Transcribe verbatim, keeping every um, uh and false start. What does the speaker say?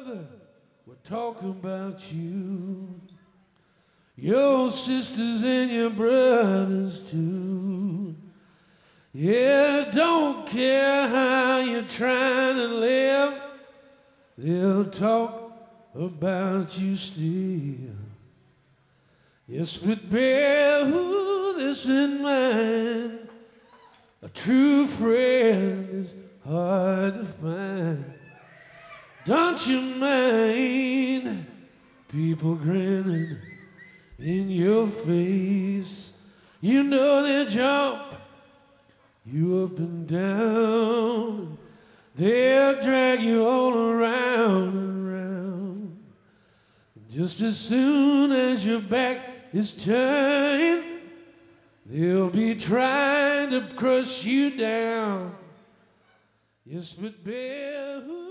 brother will talk about you. Your sisters and your brothers too. Yeah, don't care how you're trying to live, they'll talk about you still. Yes, but bear this in mind, a true friend is hard to find. Don't you mind people grinning in your face? You know they jump you up and down, they'll drag you all around and around. Just as soon as your back is turned, they'll be trying to crush you down. Yes, but bear